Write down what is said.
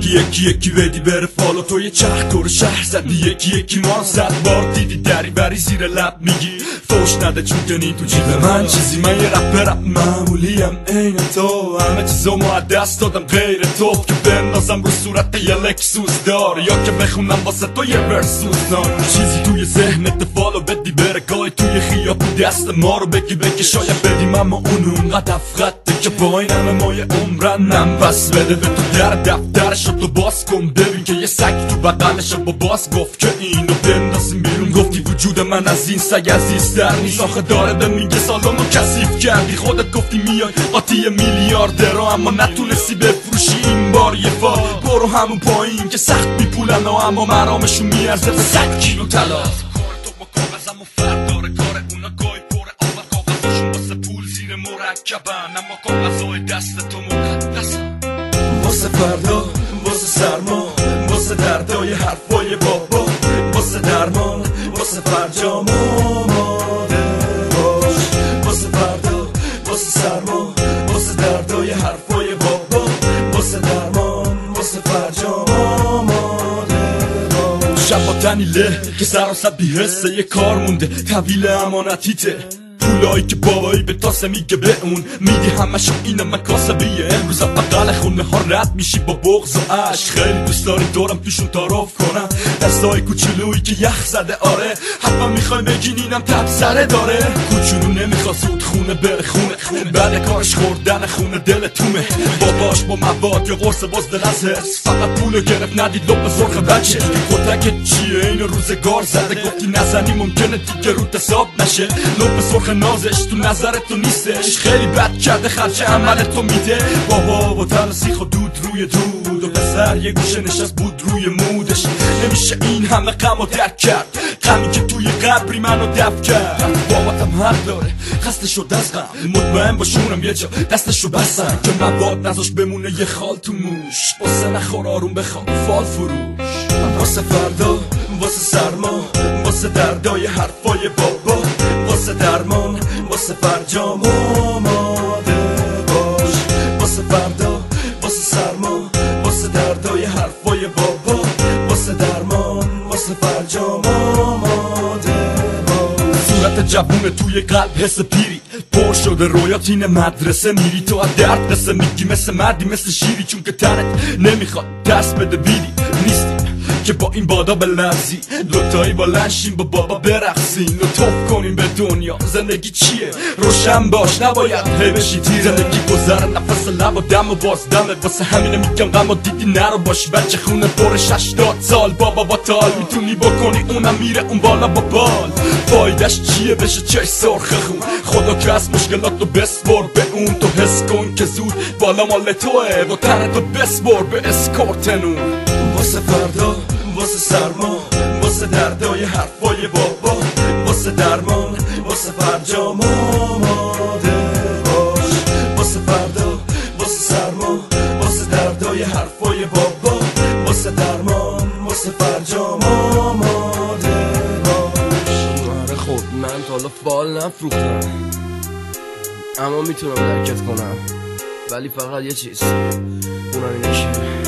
یکی یکی بدی بره فالو، تو یه چرخ دور شهر زدی یکی یکی ما زد بار دیدی دری بری زیر لب میگی فوش نده چون کنی تو جیب من چیزی. من یه رپ معمولیم عین تو، همه چیزامو از دست دادم غیر تو، که بندازم رو صورت یه لکسوس دار یا که بخونم واسه تو یه ورسوس نار. چیزی توی ذهنت فالو بدی بره گای توی خیابون دست ما رو بگی شاید بدیم، اما اون اونقدر افغته که با این همه مایه عمرنم بس بده به تو در دفترشو تو باز کن ببین که یه سگ تو بقلشو با باز گفت که اینو بندازیم بیرون. گفتی وجود من از این سگ عزیزتر نیست، آخه داره به میگه سالانو کثیف کردی. خودت گفتی میای قاطی میلیاردرو اما نتونستی بفروشی این بار یه فال. برو همون پایین که سخت بیپولن اما مرامشون میارزه به 100 کیلو طلا. تو با کاغذم و فرد داره کار اونا گای پره اول کاغذاشون واسه پول زیر مرکبن، اما کاغذهای دست تو مقدسن. واسه فردا واسه سرما واسه دردای حرفای بابا واسه درمان واسه فرجام آماده باش. واسه فردا واسه سرما واسه دردای حرفای بابا واسه درمان واسه فرجام آماده باش. شب با تنیله که سراسر بی‌حسه یه کار مونده طویل امانتیته، پولایی که بابایی به تاسه میگه به اون میدی همشو اینه مکاسبیه. امروز بقل خونه ها رد میشی با بغض و عشق، خیلی دوست داری دورم توشون تعارف کنم دستای کوچولویی که یخ زده. آره حتما میخوای بگین اینم تبصره داره، کوچولو نمیخواد زود خونه بره خونه بعد کارش خوردن خونه دل تومه. باباش با مواد یا قرص باز دل از حرس فقط پولو گرفت ندید لب سرخ بچه. خودک چیه اینو روزگار زده گفتی نزنی ممکنه دیگه روت حساب نشه. لب سرخ نازش تو نظر تو نیستش، خیلی بد کرده خرچه عمل تو میده. بابا و تن سیخ و دود روی دود و پسر یه گوشه نشست بود روی مودش. نمیشه این همه غم و درک کرد، غمی که توی قبری منو دفن کرد. باباتم حق داره خسته شد از غم، مطمئن باشونم یه جا دستشو بستن که مواد نذاش بمونه یه خال تو موش. واسه نخور آروم بخواب فال فروش. واسه فردا واسه سرما واسه دردای حرفای بابا واسه درمان واسه فرجام آماده باش. واسه فردا واسه سرما واسه دردای حرفای بابا واسه درمان واسه فرجام آماده باش. صورت جوون توی قلب حس پیری پر شده رویات اینه مدرسه میری تو از درد قصه میگی مثل مردی مثل شیری، چون که تنت نمیخواد دست بده بیری نیستی که با این بادا بلرزی. دوتایی با لنشیم با بابا برقصین و توف کنیم به دنیا. زندگی چیه؟ روشن باش نباید هی بشی تیر. زندگی گذره نفس لب و دم و باز دمه، واسه همینه میگم غم و دیدی نرو باش بچه خونه پرش 80 سال. بابا با تال میتونی بکنی اونم میره اون بالا با بال. فایدش چیه بشه چش سرخ خون؟ خدا که از مشکلات رو بسپر به اون، تو حس کن که زود بالا مال توه و تنتو بسپر به اسکورتنون. واسه فردا واسه سرما واسه دردای حرفای بابا واسه درمان واسه فرجام آماده باش. واسه فردا واسه سرما واسه دردای حرفای بابا واسه درمان واسه فرجام آماده باش. آره خب من تا حالا فال نفروختم اما میتونم درکت کنم، ولی فقط یه چیز، اونم اینه که